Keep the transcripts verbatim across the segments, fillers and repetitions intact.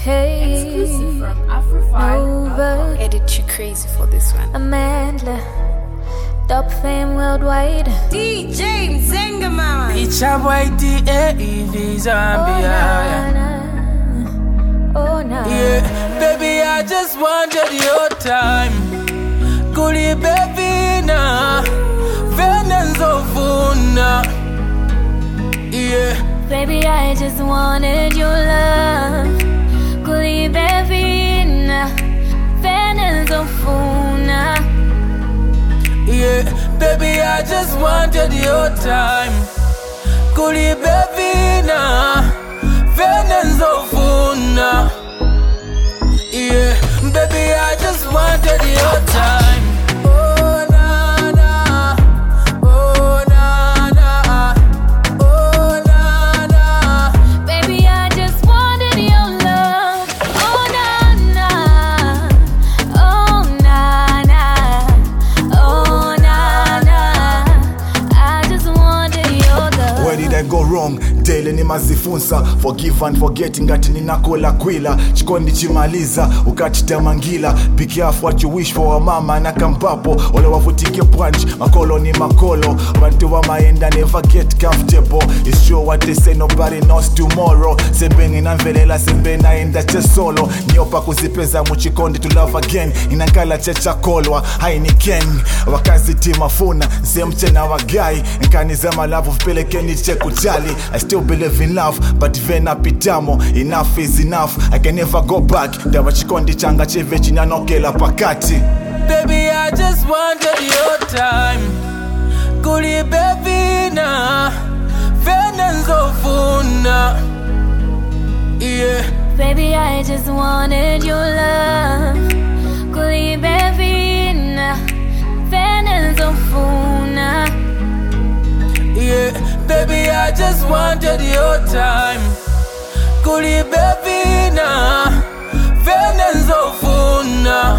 Hey, exclusive from Afrofi. Nova. Edit you crazy for this one. Amanda, top fame worldwide. D J Mzenga mama. Picha boy D A E V Zambia. Oh, nah, nah. Oh, nah. Yeah, baby, I just wanted your time. Kuli baby na Venenzo funa. Yeah. Baby, I just wanted your love. Kuli baby na Venenzo funa. Yeah, baby, I just wanted your time. Kuli baby na Venenzo funa. Yeah, baby, I just wanted your time. Oh na na, oh na na, oh na na. Baby, I just wanted your love. Oh na na, oh na na, oh na na. I just wanted your love. Where did I go wrong? Daily ni mazifunza. Forgive and forgetting ati ninakola kwila. Chikondi chimaliza ukachita mangila. Be careful what you wish for, mama na kampapo. Ole wavutike punch, makolo ni makolo. Bantu wa maenda never get comfortable. It's true what they say, nobody knows tomorrow. Sembe nginamvelela, sembe naenda che solo. Niopa kuzipeza muchikondi to love again. Inankala checha kolwa, haini ken. Wakazi timafuna, zemche na wagai. Nkani zema love vipelekeni che kujali. I still believe in love, but vena pitamo. Enough is enough, I can never go back. Dawa chikondi changa cheve chinanokela pakati. Baby, I just wanted your time. Kuli baby na Venenzo funa. Yeah. Baby, I just wanted your love. Kuli baby na Venenzo funa. Yeah, baby, I just wanted your time. Kuli baby na Venenzo funa.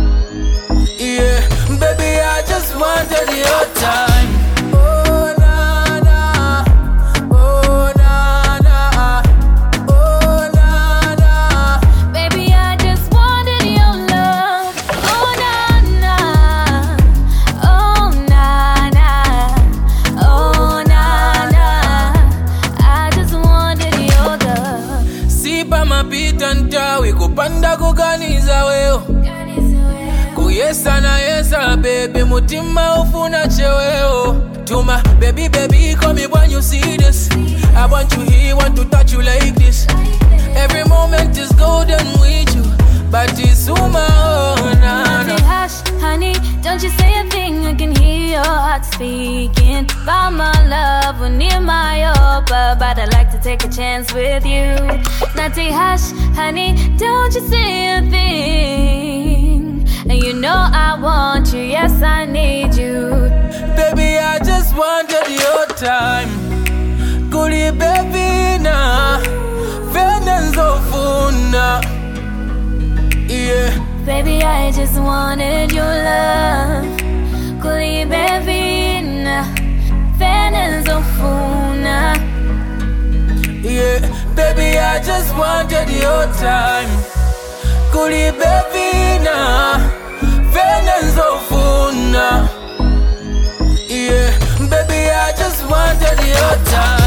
Yeah, baby, I just wanted your time. Oh na na, oh na na, oh na na. Baby, I just wanted your love. Oh na na, oh na na, oh na na. I just wanted your love. Sipa mapita ntawe kupanda kuganiza weo. Kuyesa na yesa baby mutima ufuna cheweo. Tuma baby baby call me when you see this. I want you here, want to touch you like this. Every moment is golden with you, but it's suma oh na na. Say hush, honey, don't you say a thing. I can hear your heart speaking about my love when near my upper, but I'd like to take a chance with you. Not say hush, honey, don't you say a thing. And you know I want you, yes I need you. Baby, I just wanted your time. Kuli baby na Venenzo funa. Yeah. Baby, I just wanted your love. Kuli baby na Venenzo funa. Yeah, baby, I just wanted your time. Kuli baby na Venenzo funa. Yeah, baby, I just wanted your time.